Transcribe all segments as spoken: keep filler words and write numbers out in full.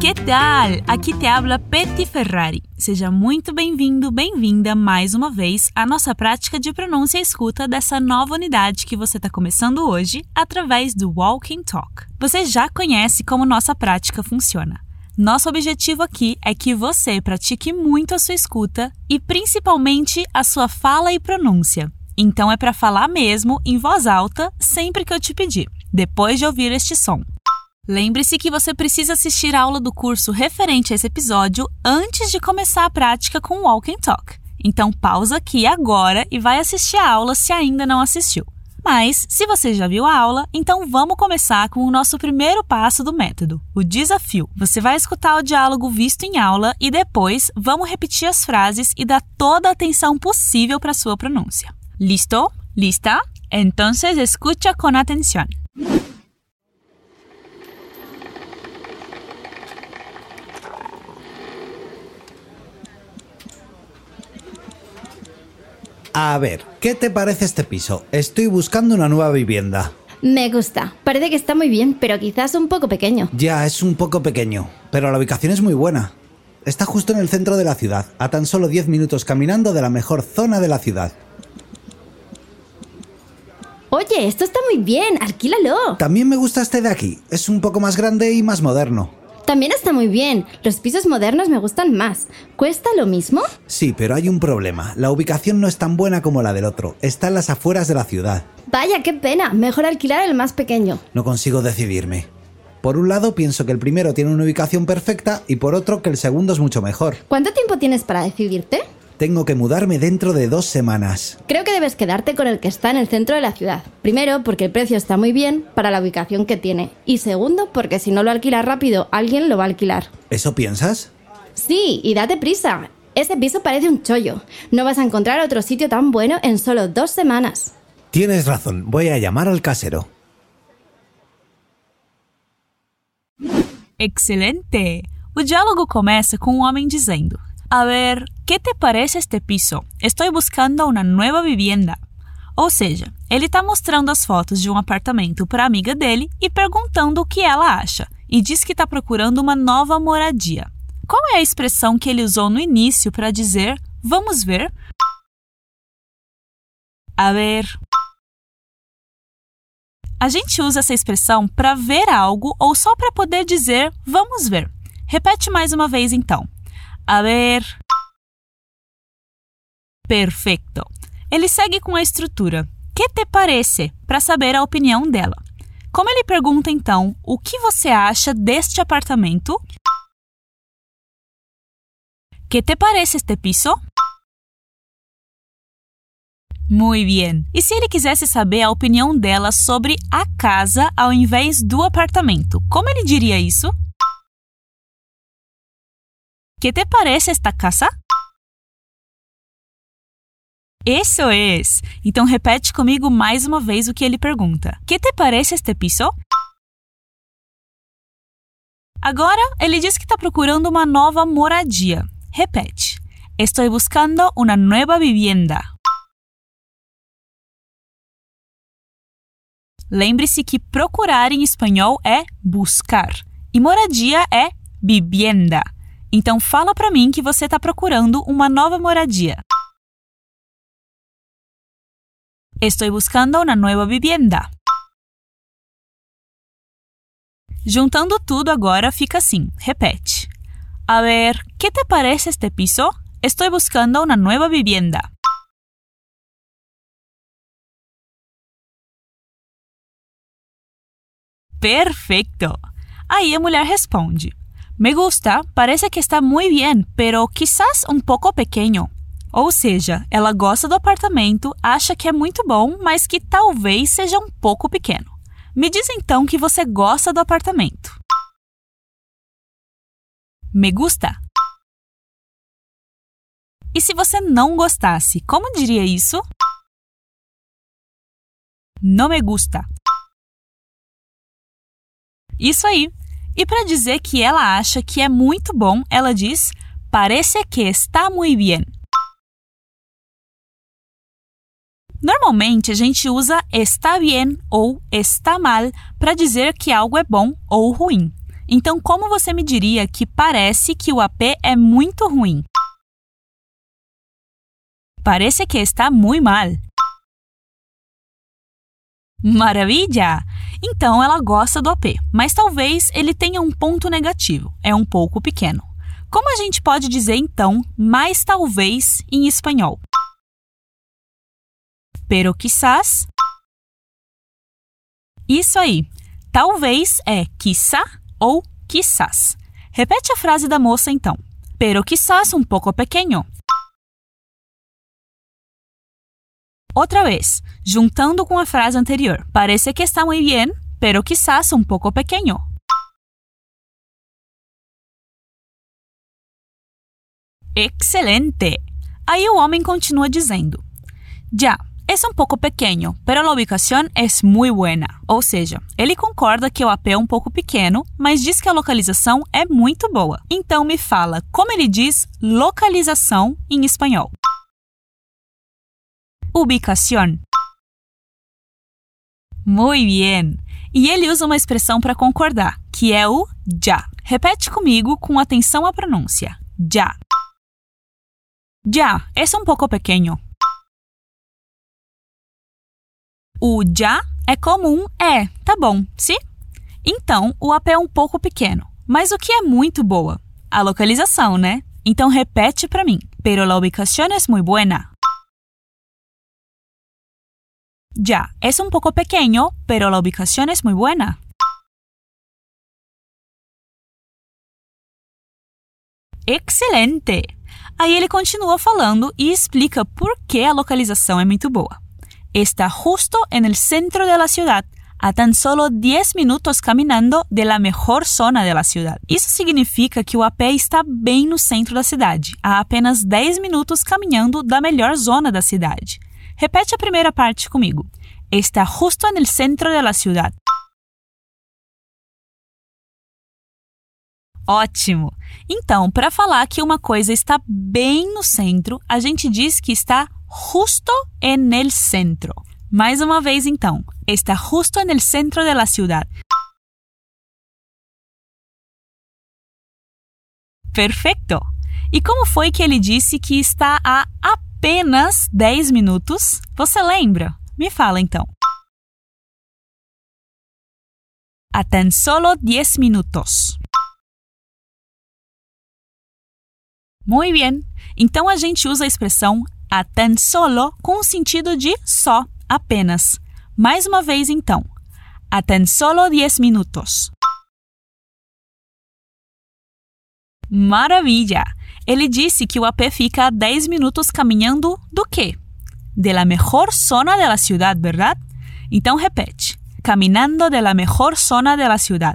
Que tal? Aqui te habla Petty Ferrari. Seja muito bem-vindo, bem-vinda mais uma vez à nossa prática de pronúncia e escuta dessa nova unidade que você está começando hoje através do Walk and Talk. Você já conhece como nossa prática funciona. Nosso objetivo aqui é que você pratique muito a sua escuta e principalmente a sua fala e pronúncia. Então é para falar mesmo em voz alta sempre que eu te pedir, depois de ouvir este som. Lembre-se que você precisa assistir a aula do curso referente a esse episódio antes de começar a prática com o Walk and Talk. Então pausa aqui agora e vai assistir a aula se ainda não assistiu. Mas, se você já viu a aula, então vamos começar com o nosso primeiro passo do método, o desafio. Você vai escutar o diálogo visto em aula e depois vamos repetir as frases e dar toda a atenção possível para a sua pronúncia. ¿Listo? ¿Lista? Entonces escucha con atención. A ver, ¿qué te parece este piso? Estoy buscando una nueva vivienda. Me gusta. Parece que está muy bien, pero quizás un poco pequeño. Ya, es un poco pequeño, pero la ubicación es muy buena. Está justo en el centro de la ciudad, a tan solo diez minutos caminando de la mejor zona de la ciudad. Oye, esto está muy bien, alquílalo. También me gusta este de aquí. Es un poco más grande y más moderno. También está muy bien. Los pisos modernos me gustan más. ¿Cuesta lo mismo? Sí, pero hay un problema. La ubicación no es tan buena como la del otro. Está en las afueras de la ciudad. Vaya, qué pena. Mejor alquilar el más pequeño. No consigo decidirme. Por un lado pienso que el primero tiene una ubicación perfecta y por otro que el segundo es mucho mejor. ¿Cuánto tiempo tienes para decidirte? Tengo que mudarme dentro de dos semanas. Creo que debes quedarte con el que está en el centro de la ciudad. Primero, porque el precio está muy bien para la ubicación que tiene. Y segundo, porque si no lo alquilas rápido, alguien lo va a alquilar. ¿Eso piensas? Sí, y date prisa. Ese piso parece un chollo. No vas a encontrar otro sitio tan bueno en solo dos semanas. Tienes razón. Voy a llamar al casero. Excelente! O diálogo começa com um homem dizendo: A ver, ¿qué te parece este piso? Estoy buscando una nueva vivienda. Ou seja, ele está mostrando as fotos de um apartamento para a amiga dele e perguntando o que ela acha, e diz que está procurando uma nova moradia. Qual é a expressão que ele usou no início para dizer vamos ver? A ver. A gente usa essa expressão para ver algo ou só para poder dizer vamos ver. Repete mais uma vez então. A ver. Perfeito. Ele segue com a estrutura que te parece para saber a opinião dela. Como ele pergunta então, o que você acha deste apartamento? Que te parece este piso? Muy bien. E se ele quisesse saber a opinião dela sobre a casa ao invés do apartamento, como ele diria isso? ¿Qué te parece esta casa? Isso é! Então repete comigo mais uma vez o que ele pergunta. ¿Qué te parece este piso? Agora, ele diz que está procurando uma nova moradia. Repete. Estoy buscando una nueva vivienda. Lembre-se que procurar em espanhol é buscar e moradia é vivienda. Então fala para mim que você está procurando uma nova moradia. Estoy buscando una nueva vivienda. Juntando tudo agora fica assim. Repete. A ver, ¿qué te parece este piso? Estoy buscando una nueva vivienda. Perfeito! Aí a mulher responde. Me gusta, parece que está muy bien, pero quizás un poco pequeño. Ou seja, ela gosta do apartamento, acha que é muito bom, mas que talvez seja um pouco pequeno. Me diz então que você gosta do apartamento. Me gusta. E se você não gostasse, como diria isso? No me gusta. Isso aí! E para dizer que ela acha que é muito bom, ela diz parece que está muy bien. Normalmente, a gente usa está bien ou está mal para dizer que algo é bom ou ruim. Então, como você me diria que parece que o A P é muito ruim? Parece que está muito mal. Maravilha! Então, ela gosta do A P, mas talvez ele tenha um ponto negativo. É um pouco pequeno. Como a gente pode dizer, então, mais talvez em espanhol? Pero quizás. Isso aí. Talvez é quizá ou quizás. Repete a frase da moça, então. Pero quizás un poco pequeño. Outra vez, juntando com a frase anterior. Parece que está muy bien, pero quizás un poco pequeño. Excelente! Aí o homem continua dizendo. Já, é um pouco pequeno, pero a ubicação é muito buena. Ou seja, ele concorda que o A P é um pouco pequeno, mas diz que a localização é muito boa. Então me fala como ele diz localização em espanhol. Ubicación. Muy bien. E ele usa uma expressão para concordar, que é o já. Repete comigo com atenção à pronúncia. Já. Já, é um pouco pequeno. O já é comum, é, tá bom, sim? Então, o A P é um pouco pequeno. Mas o que é muito boa? A localização, né? Então, repete para mim. Pero la ubicación es muy buena. Ya, es un poco pequeño, pero la ubicación es muy buena. Excelente! Aí ele continua falando e explica por que a localização é muito boa. Está justo en el centro de la ciudad, a tan solo diez minutos caminando de la mejor zona de la ciudad. Isso significa que o A P está bem no centro da cidade, a apenas dez minutos caminhando da melhor zona da cidade. Repete a primeira parte comigo. Está justo en el centro de la ciudad. Ótimo! Então, para falar que uma coisa está bem no centro, a gente diz que está justo en el centro. Mais uma vez, então. Está justo en el centro de la ciudad. Perfeito! E como foi que ele disse que está a apenas dez minutos? Você lembra? Me fala, então. A tan solo diez minutos. Muy bien. Então a gente usa a expressão a tan solo com o sentido de só, apenas. Mais uma vez, então. A tan solo diez minutos. Maravilha! Ele disse que o A P fica a dez minutos caminhando do quê? De la mejor zona de la ciudad, ¿verdad? Então repete. Caminando de la mejor zona de la ciudad.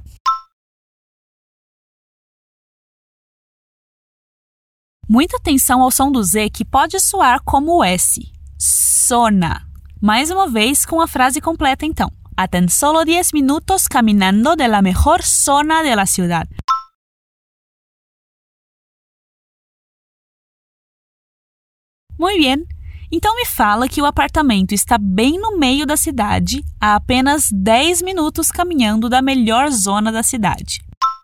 Muita atenção ao som do Z que pode soar como o S. Zona. Mais uma vez com a frase completa, então. A tan solo diez minutos caminando de la mejor zona de la ciudad. Muy bien. Então me fala que o apartamento está bem no meio da cidade, a apenas dez minutos caminhando da melhor zona da cidade.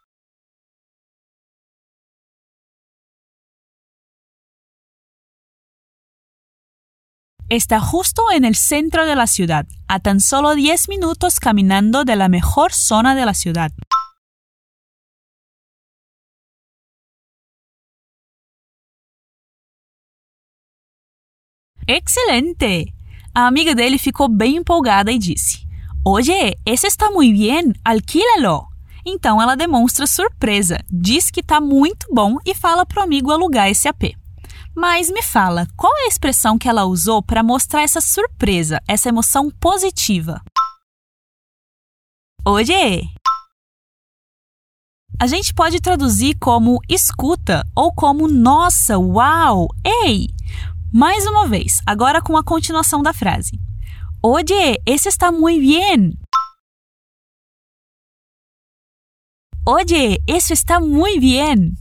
Está justo en el centro de la ciudad, a tan solo diez minutos caminando de la mejor zona de la ciudad. Excelente! A amiga dele ficou bem empolgada e disse: Oye, esse está muito bien, alquílalo! Então ela demonstra surpresa, diz que está muito bom e fala para o amigo alugar esse A P. Mas me fala, qual é a expressão que ela usou para mostrar essa surpresa, essa emoção positiva? Oye! A gente pode traduzir como escuta ou como nossa, uau, ei! Mais uma vez, agora com a continuação da frase. Oye, esse está muito bien! Oye, isso está muito bien!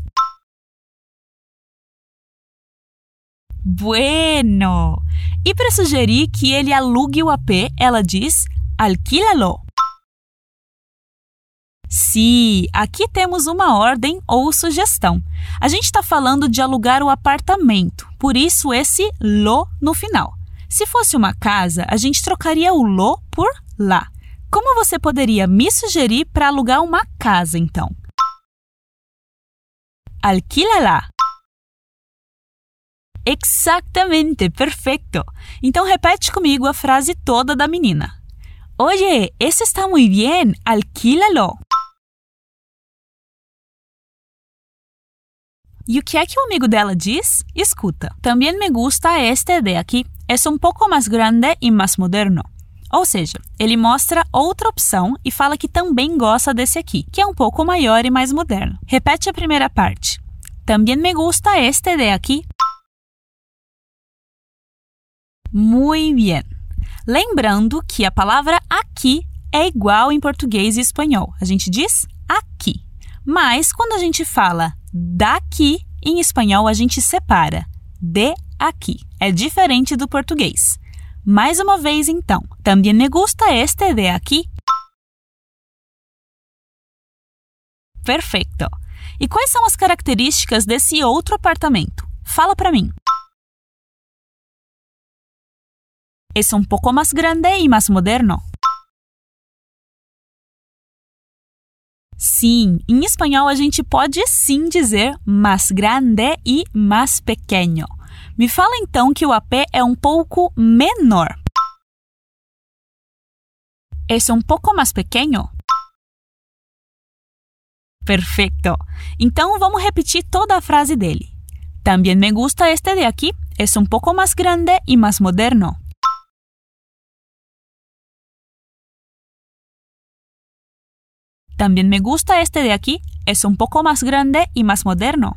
Bueno! E para sugerir que ele alugue o A P, ela diz alquílalo. Sim, aqui temos uma ordem ou sugestão. A gente está falando de alugar o apartamento, por isso esse lo no final. Se fosse uma casa, a gente trocaria o lo por lá. Como você poderia me sugerir para alugar uma casa, então? Alquílala. Exatamente, perfeito. Então repete comigo a frase toda da menina. Oye, ese está muy bien, alquílalo. E o que é que o amigo dela diz? Escuta. Também me gusta este de aqui. É um pouco mais grande e mais moderno. Ou seja, ele mostra outra opção e fala que também gosta desse aqui, que é um pouco maior e mais moderno. Repete a primeira parte. Também me gusta este de aqui. Muy bien. Lembrando que a palavra aqui é igual em português e espanhol. A gente diz aqui. Mas quando a gente fala daqui, em espanhol a gente separa. De aqui. É diferente do português. Mais uma vez, então. Também me gusta este de aqui. Perfeito. E quais são as características desse outro apartamento? Fala para mim. É um pouco mais grande e mais moderno. Sim, em espanhol a gente pode sim dizer mais grande e mais pequeno. Me fala então que o A P é um pouco menor. É um pouco mais pequeno? Perfeito. Então vamos repetir toda a frase dele. Também me gusta este de aqui. É um pouco mais grande e mais moderno. También me gusta este de aquí. Es un poco más grande y más moderno.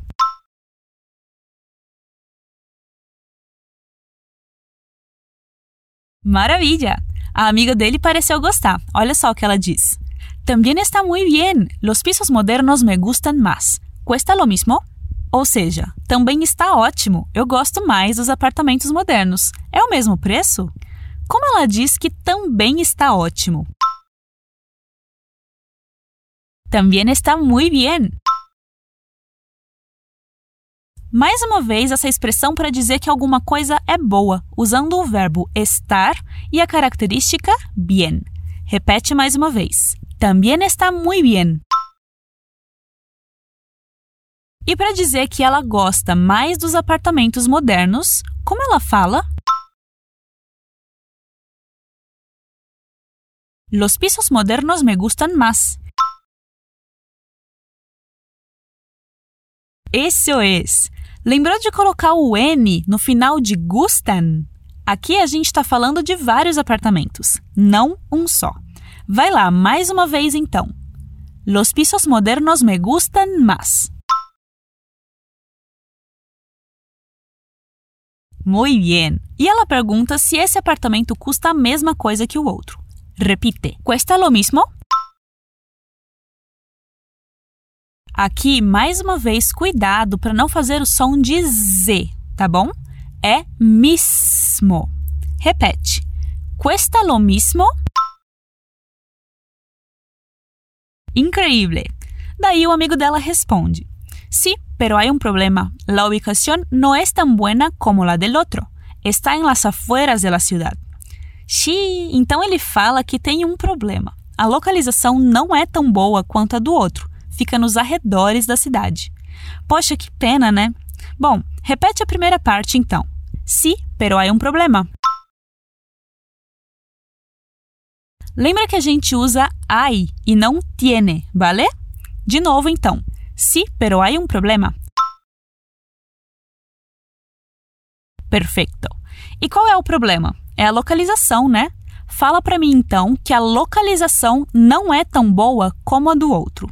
Maravilha! A amiga dele pareceu gostar. Olha só o que ela diz. También está muy bien. Los pisos modernos me gustan más. ¿Cuesta lo mismo? Ou seja, também está ótimo. Eu gosto mais dos apartamentos modernos. É o mesmo preço? Como ela diz que também está ótimo? También está muy bien. Mais uma vez, essa expressão para dizer que alguma coisa é boa, usando o verbo estar e a característica bien. Repete mais uma vez. También está muy bien. E para dizer que ela gosta mais dos apartamentos modernos, como ela fala? Los pisos modernos me gustan más. Isso é. Lembrou de colocar o N no final de gustan? Aqui a gente está falando de vários apartamentos, não um só. Vai lá, mais uma vez então. Los pisos modernos me gustan más. Muy bien. E ela pergunta se esse apartamento custa a mesma coisa que o outro. Repite. ¿Cuesta lo mismo? Aqui, mais uma vez, cuidado para não fazer o som de Z, tá bom? É mismo. Repete. ¿Cuesta lo mismo? Increíble. Daí o amigo dela responde. Sí, pero hay un problema. La ubicación no es tan buena como la del otro. Está en las afueras de la ciudad. Xiii, então ele fala que tem um problema. A localização não é tão boa quanto a do outro. Fica nos arredores da cidade. Poxa, que pena, né? Bom, repete a primeira parte então. Sí, pero hay un problema. Lembra que a gente usa hay e não tiene, vale? De novo então. Sí, pero hay un problema. Perfeito. E qual é o problema? É a localização, né? Fala para mim então que a localização não é tão boa como a do outro.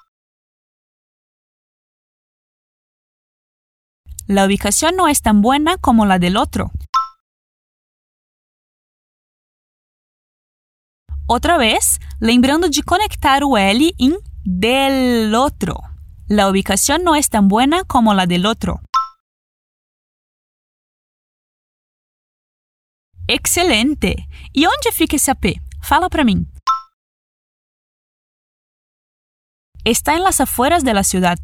La ubicación no es tan buena como la del otro. Outra vez, lembrando de conectar o L em del otro. La ubicación no es tan buena como la del otro. Excelente! E onde fica esse A P? Fala para mim. Está en las afueras de la ciudad.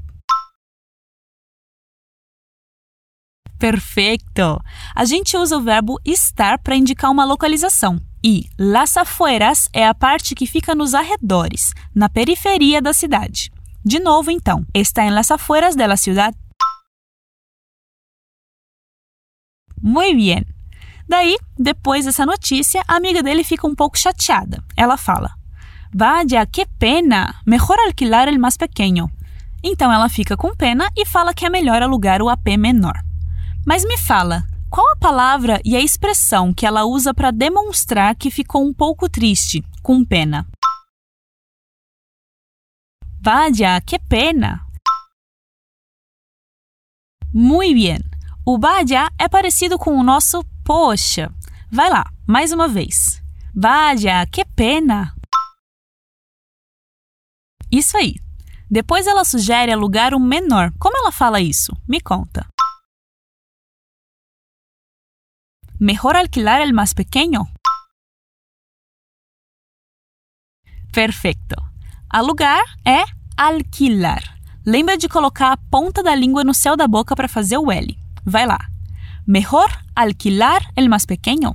Perfeito! A gente usa o verbo estar para indicar uma localização. E las afueras é a parte que fica nos arredores, na periferia da cidade. De novo, então, está en las afueras de la ciudad. Muy bien! Daí, depois dessa notícia, a amiga dele fica um pouco chateada. Ela fala: Vaya, que pena! Mejor alquilar el más pequeño. Então ela fica com pena e fala que é melhor alugar o A P menor. Mas me fala, qual a palavra e a expressão que ela usa para demonstrar que ficou um pouco triste, com pena? Vaya, que pena! Muy bien! O vaya é parecido com o nosso poxa. Vai lá, mais uma vez. Vaya, que pena! Isso aí. Depois ela sugere alugar um menor. Como ela fala isso? Me conta. Mejor alquilar el más pequeño. Perfeito. Alugar é alquilar. Lembra de colocar a ponta da língua no céu da boca para fazer o L. Vai lá. Mejor alquilar el más pequeño.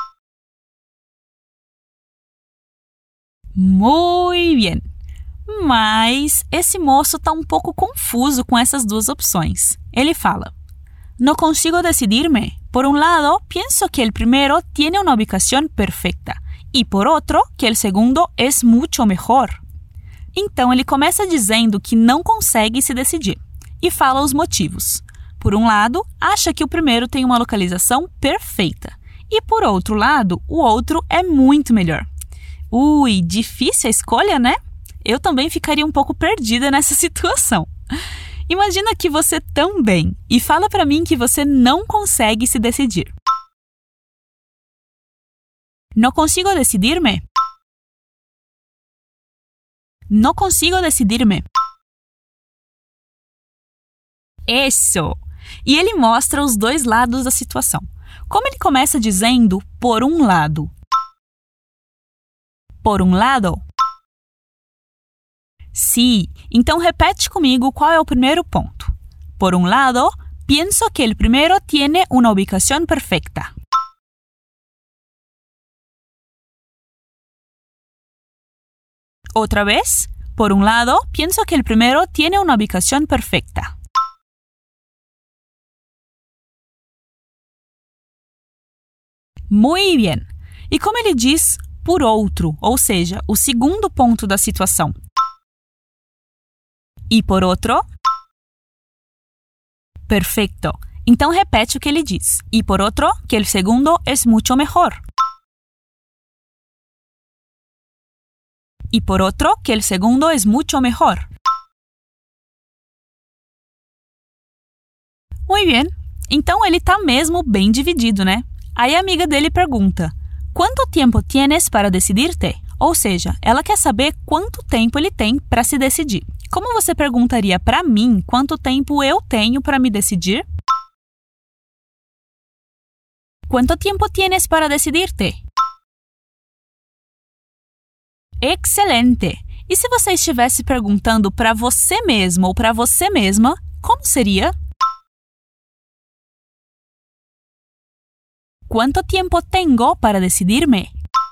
Muy bien. Mas esse moço está um pouco confuso com essas duas opções. Ele fala: No consigo decidirme. Por un lado, pienso que el primero tiene una ubicación perfecta y por otro, que el segundo es mucho mejor. Então ele começa dizendo que não consegue se decidir e fala os motivos. Por um lado, acha que o primeiro tem uma localização perfeita e por outro lado, o outro é muito melhor. Ui, difícil a escolha, né? Eu também ficaria um pouco perdida nessa situação. Imagina que você também e fala para mim que você não consegue se decidir. No consigo decidirme. No consigo decidirme. Isso! E ele mostra os dois lados da situação. Como ele começa dizendo por um lado. Por um lado. Sí, então repete comigo qual é o primeiro ponto. Por un lado, pienso que el primero tiene una ubicación perfecta. Otra vez, por un lado, pienso que el primero tiene una ubicación perfecta. Muy bien. E como ele diz por outro, ou seja, o segundo ponto da situação? E por outro? Perfeito. Então repete o que ele diz. E por outro, que el segundo es mucho mejor. E por outro, que el segundo es mucho mejor. Muy bien. Então ele tá mesmo bem dividido, né? Aí a amiga dele pergunta: Quanto tempo tienes para decidir-te? Ou seja, ela quer saber quanto tempo ele tem para se decidir. Como você perguntaria para mim quanto tempo eu tenho para me decidir? Quanto tempo tienes para decidir-te? Excelente! E se você estivesse perguntando para você mesmo ou para você mesma, como seria? Quanto tempo tengo para decidir-me?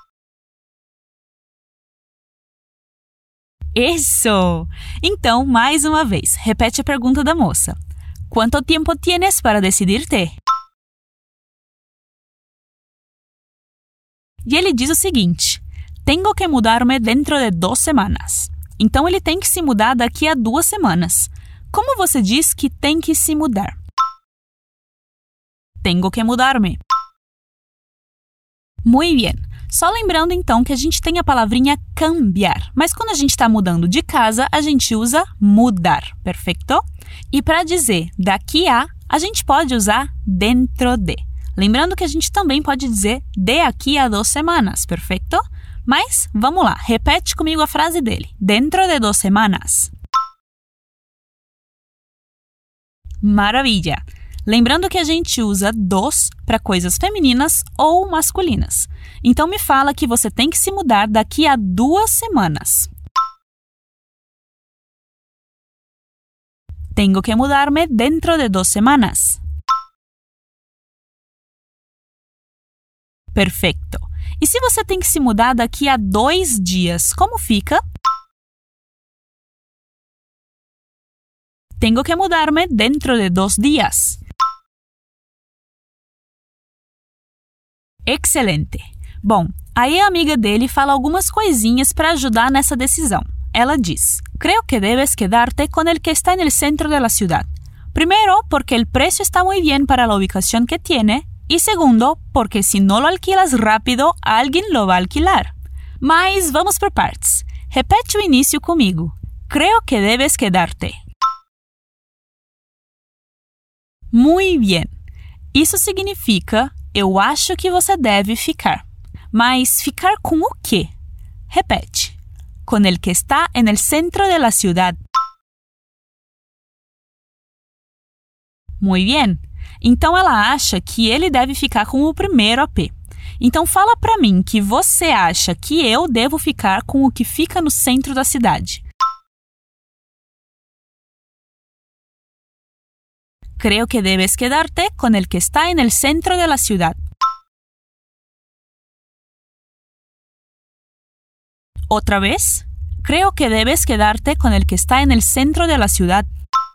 Isso! Então, mais uma vez, repete a pergunta da moça. Quanto tempo tienes para decidir-te? E ele diz o seguinte: Tengo que mudar-me dentro de duas semanas. Então, ele tem que se mudar daqui a duas semanas. Como você diz que tem que se mudar? Tengo que mudar-me. Muy bien. Só lembrando, então, que a gente tem a palavrinha cambiar. Mas quando a gente está mudando de casa, a gente usa mudar, perfeito? E para dizer daqui a, a gente pode usar dentro de. Lembrando que a gente também pode dizer de aqui a duas semanas, perfeito? Mas, vamos lá, repete comigo a frase dele. Dentro de duas semanas. Maravilha! Lembrando que a gente usa dos para coisas femininas ou masculinas. Então me fala que você tem que se mudar daqui a duas semanas. Tengo que mudarme dentro de dos semanas. Perfeito. E se você tem que se mudar daqui a dois dias, como fica? Tengo que mudarme dentro de dos días. Excelente. Bom, aí a amiga dele fala algumas coisinhas para ajudar nessa decisão. Ela diz: creo que debes quedarte con el que está en el centro de la ciudad. Primero, porque el precio está muy bien para la ubicación que tiene. Y segundo, porque si no lo alquilas rápido, alguien lo va a alquilar. Mas vamos por partes. Repete o início comigo. Creo que debes quedarte. Muy bien. Isso significa: eu acho que você deve ficar. Mas ficar com o quê? Repete. Con el que está en el centro de la ciudad. Muy bien. Então ela acha que ele deve ficar com o primeiro A P. Então fala para mim que você acha que eu devo ficar com o que fica no centro da cidade. Creo que debes quedarte con el que está en el centro de la ciudad. Otra vez. Creo que debes quedarte con el que está en el centro de la ciudad.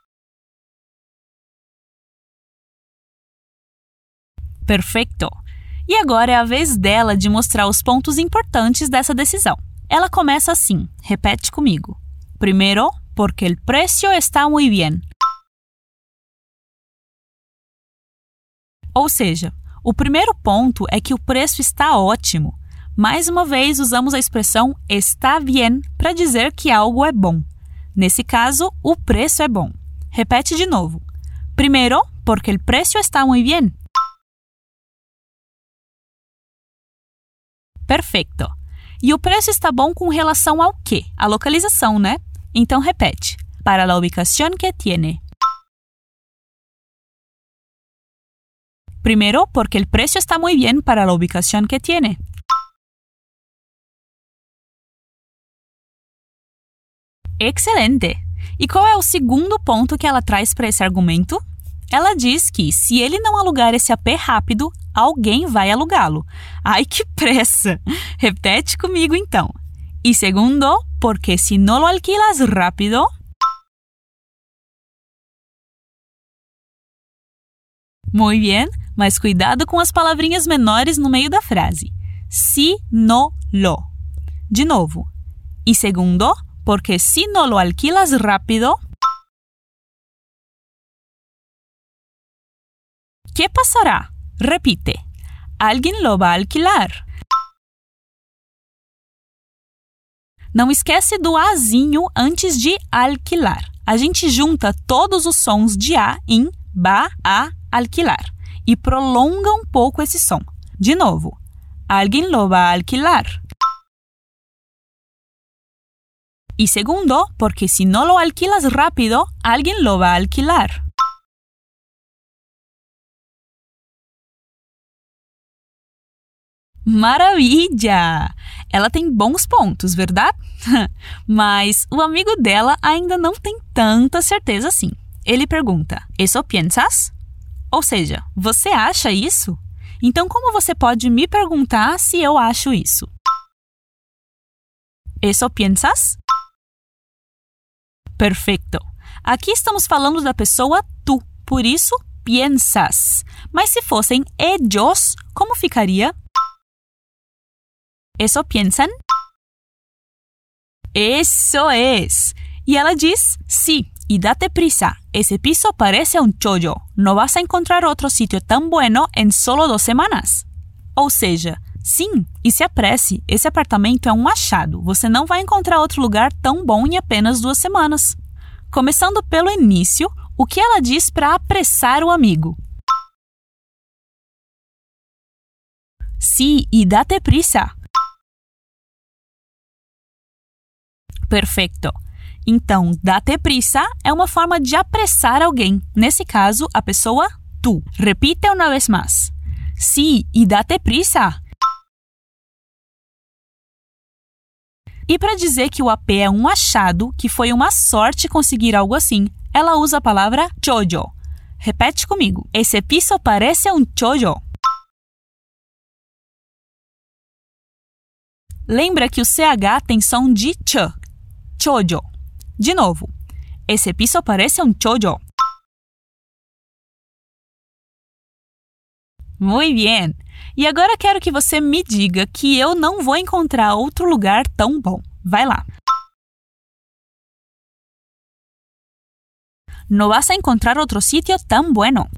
Perfeito. E agora é a vez dela de mostrar os pontos importantes dessa decisão. Ela começa assim. Repete comigo. Primero, porque el precio está muy bien. Ou seja, o primeiro ponto é que o preço está ótimo. Mais uma vez, usamos a expressão está bien para dizer que algo é bom. Nesse caso, o preço é bom. Repete de novo. Primero, porque el precio está muy bien. Perfeito. E o preço está bom com relação ao quê? A localização, né? Então repete. Para la ubicación que tiene. Primero, porque el precio está muy bien para la ubicación que tiene. Excelente! E qual é o segundo ponto que ela traz para esse argumento? Ela diz que, se ele não alugar esse A P rápido, alguém vai alugá-lo. Ai, que pressa! Repete comigo, então. E segundo, porque si no lo alquilas rápido... Muy bien, mas cuidado com as palavrinhas menores no meio da frase. Si no lo. De novo. E segundo, porque si no lo alquilas rápido... ¿Qué pasará? Repite. Alguien lo va a alquilar. Não esquece do azinho antes de alquilar. A gente junta todos os sons de A em va a alquilar e prolonga um pouco esse som. De novo. Alguien lo va a alquilar. Y segundo, porque si no lo alquilas rápido, alguien lo va a alquilar. Maravilha! Ela tem bons pontos, verdade? Mas o amigo dela ainda não tem tanta certeza assim. Ele pergunta, ¿eso piensas? Ou seja, você acha isso? Então como você pode me perguntar se eu acho isso? ¿Eso piensas? Perfeito. Aqui estamos falando da pessoa tu, por isso piensas. Mas se fossem ellos, como ficaria? ¿Eso piensan? Eso es. Y ela diz, sí, y date prisa. Ese piso parece un chollo. No vas a encontrar otro sitio tan bueno en solo dos semanas. Ou seja, sim, e se apresse. Esse apartamento é um achado. Você não vai encontrar outro lugar tão bom em apenas duas semanas. Começando pelo início, o que ela diz para apressar o amigo? Sí, y date prisa. Perfeito. Então, date prisa é uma forma de apressar alguém. Nesse caso, a pessoa tu. Repite uma vez mais. Sí, y date prisa. E para dizer que o A P é um achado, que foi uma sorte conseguir algo assim, ela usa a palavra chollo. Repete comigo. Esse piso parece um chollo. Lembra que o C H tem som de ch. Chollo. De novo. Esse piso parece um chollo. Muito bem. E agora quero que você me diga que eu não vou encontrar outro lugar tão bom. Vai lá. No vas a encontrar otro sitio tan bueno.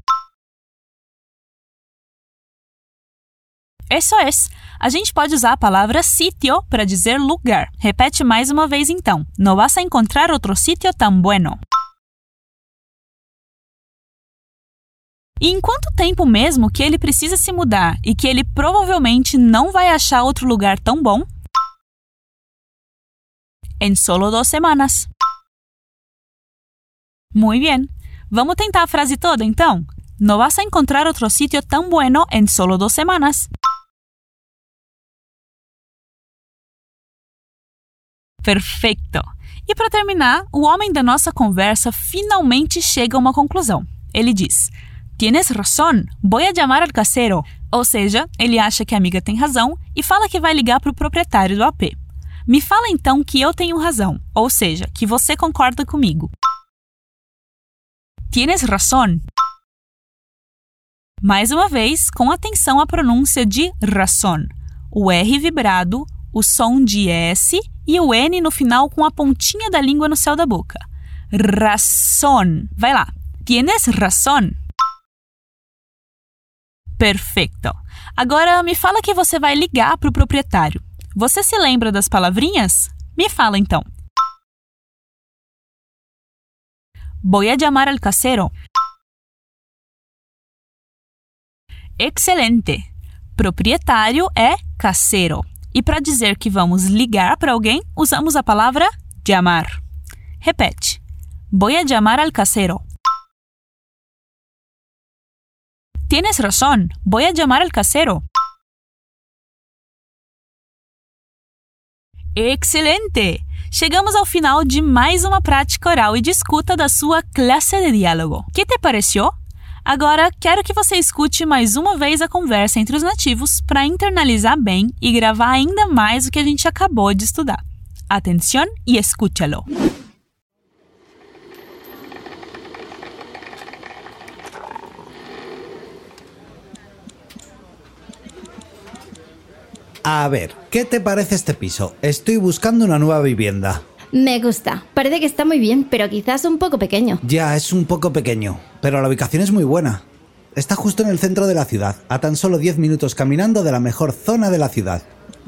Eso es. A gente pode usar a palavra sitio para dizer lugar. Repete mais uma vez então. No vas a encontrar otro sitio tan bueno. E em quanto tempo mesmo que ele precisa se mudar e que ele provavelmente não vai achar outro lugar tão bom? En solo dos semanas. Muy bien. Vamos tentar a frase toda, então? No vas a encontrar otro sitio tan bueno en solo dos semanas. Perfeito. E para terminar, o homem da nossa conversa finalmente chega a uma conclusão. Ele diz: Tienes razón, voy a llamar al casero. Ou seja, ele acha que a amiga tem razão e fala que vai ligar para o proprietário do A P. Me fala então que eu tenho razão, ou seja, que você concorda comigo. Tienes razón. Mais uma vez, com atenção à pronúncia de razón. O R vibrado, o som de S e o N no final com a pontinha da língua no céu da boca. Razón. Vai lá. Tienes razón. Perfeito. Agora me fala que você vai ligar para o proprietário. Você se lembra das palavrinhas? Me fala então. Voy a llamar al casero. Excelente. Proprietário é casero. E para dizer que vamos ligar para alguém, usamos a palavra llamar. Repete. Voy a llamar al casero. Tienes razón. Voy a llamar al casero. Excelente! Chegamos ao final de mais uma prática oral e de escuta da sua classe de diálogo. Que te pareceu? Agora, quero que você escute mais uma vez a conversa entre os nativos para internalizar bem e gravar ainda mais o que a gente acabou de estudar. Atención y escúchalo. A ver, ¿qué te parece este piso? Estoy buscando una nueva vivienda. Me gusta. Parece que está muy bien, pero quizás un poco pequeño. Ya, es un poco pequeño, pero la ubicación es muy buena. Está justo en el centro de la ciudad, a tan solo diez minutos caminando de la mejor zona de la ciudad.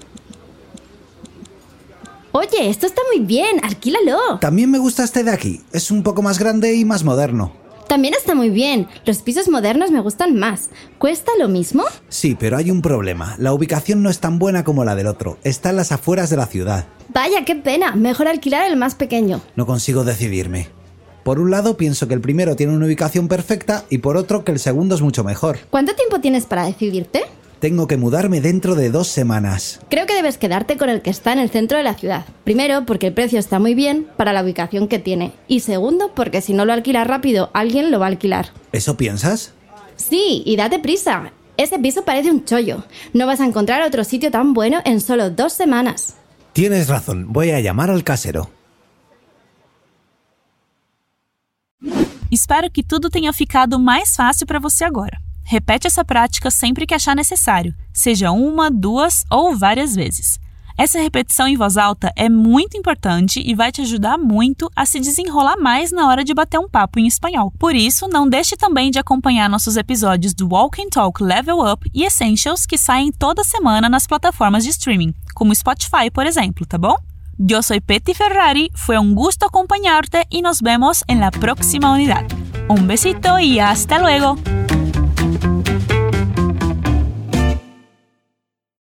Oye, esto está muy bien, alquílalo. También me gusta este de aquí. Es un poco más grande y más moderno. También está muy bien. Los pisos modernos me gustan más. ¿Cuesta lo mismo? Sí, pero hay un problema. La ubicación no es tan buena como la del otro. Está en las afueras de la ciudad. Vaya, qué pena. Mejor alquilar el más pequeño. No consigo decidirme. Por un lado, pienso que el primero tiene una ubicación perfecta y por otro que el segundo es mucho mejor. ¿Cuánto tiempo tienes para decidirte? Tengo que mudarme dentro de dos semanas. Creo que debes quedarte con el que está en el centro de la ciudad. Primero, porque el precio está muy bien para la ubicación que tiene. Y segundo, porque si no lo alquilas rápido, alguien lo va a alquilar. ¿Eso piensas? Sí, y date prisa. Ese piso parece un chollo. No vas a encontrar otro sitio tan bueno en solo dos semanas. Tienes razón. Voy a llamar al casero. Espero que tudo tenha ficado mais fácil para você agora. Repete essa prática sempre que achar necessário, seja uma, duas ou várias vezes. Essa repetição em voz alta é muito importante e vai te ajudar muito a se desenrolar mais na hora de bater um papo em espanhol. Por isso, não deixe também de acompanhar nossos episódios do Walk and Talk Level Up e Essentials que saem toda semana nas plataformas de streaming, como Spotify, por exemplo, tá bom? Yo soy Petty Ferrari, fue un gusto acompañarte y nos vemos en la próxima unidad. Un besito y hasta luego.